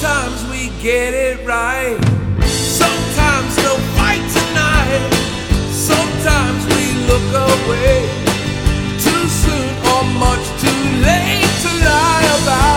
Sometimes we get it right, sometimes no fight tonight. Sometimes we look away, too soon or much too late to lie about